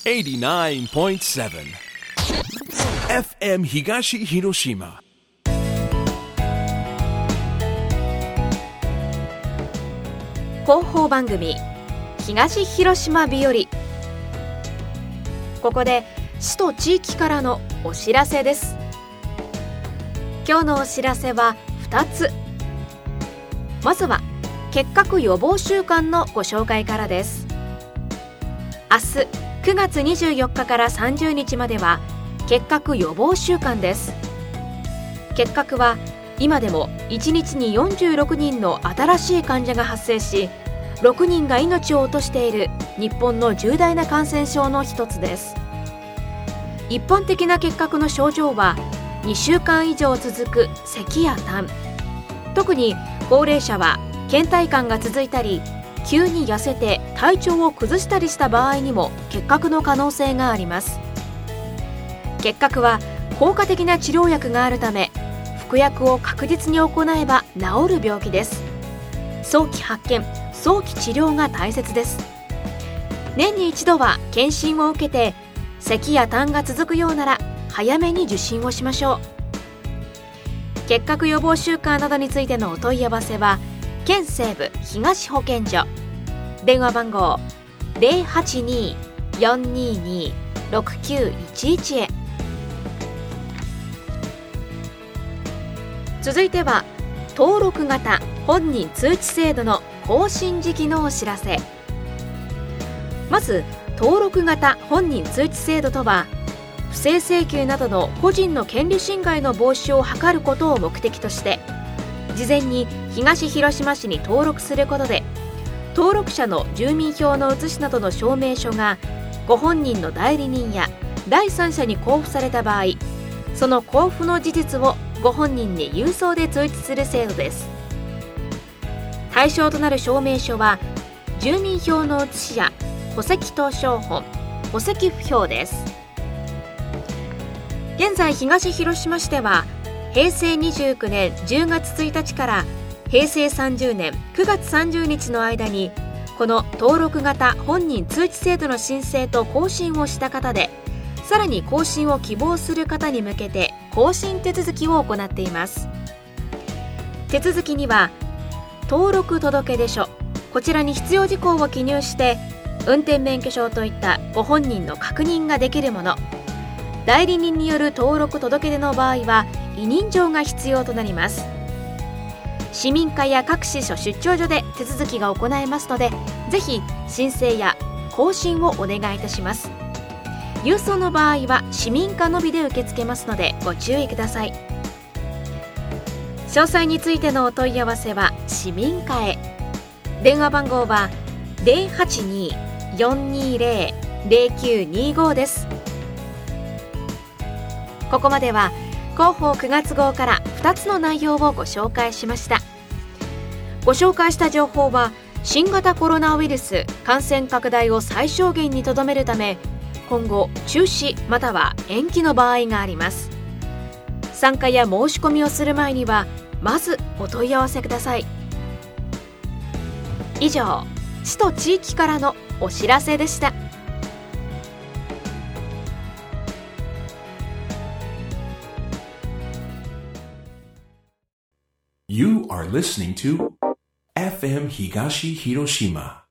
89.7 FM 東広島。 広報番組東広島日和。ここで市と地域からのお知らせです。今日のお知らせは2つ。まずは結核予防週間のご紹介からです。明日9月24日から30日までは結核予防週間です。結核は今でも1日に46人の新しい患者が発生し、6人が命を落としている日本の重大な感染症の一つです。一般的な結核の症状は2週間以上続く咳や痰、特に高齢者は倦怠感が続いたり、急に痩せて体調を崩したりした場合にも結核の可能性があります。結核は効果的な治療薬があるため、服薬を確実に行えば治る病気です。早期発見、早期治療が大切です。年に一度は検診を受けて、咳や痰が続くようなら早めに受診をしましょう。結核予防週間などについてのお問い合わせは県西部東保健所、電話番号 082-422-6911 へ。続いては登録型本人通知制度の更新時期のお知らせ。まず登録型本人通知制度とは、不正請求などの個人の権利侵害の防止を図ることを目的として、事前に東広島市に登録することで、登録者の住民票の写しなどの証明書がご本人の代理人や第三者に交付された場合、その交付の事実をご本人に郵送で通知する制度です。対象となる証明書は住民票の写しや戸籍謄証本、戸籍謄票です。現在東広島市では平成29年10月1日から平成30年9月30日の間に、この登録型本人通知制度の申請と更新をした方で、さらに更新を希望する方に向けて更新手続きを行っています。手続きには登録届出書、こちらに必要事項を記入して、運転免許証といったご本人の確認ができるもの、代理人による登録届出の場合は委任状が必要となります。市民課や各市所出張所で手続きが行えますので、ぜひ申請や更新をお願いいたします。郵送の場合は市民課のみで受け付けますのでご注意ください。詳細についてのお問い合わせは市民課へ。電話番号は 082-420-0925 です。ここまでは広報9月号から2つの内容をご紹介しました。ご紹介した情報は新型コロナウイルス感染拡大を最小限にとどめるため、今後中止または延期の場合があります。参加や申し込みをする前にはまずお問い合わせください。以上、市と地域からのお知らせでした。 You are listening to FM 東広島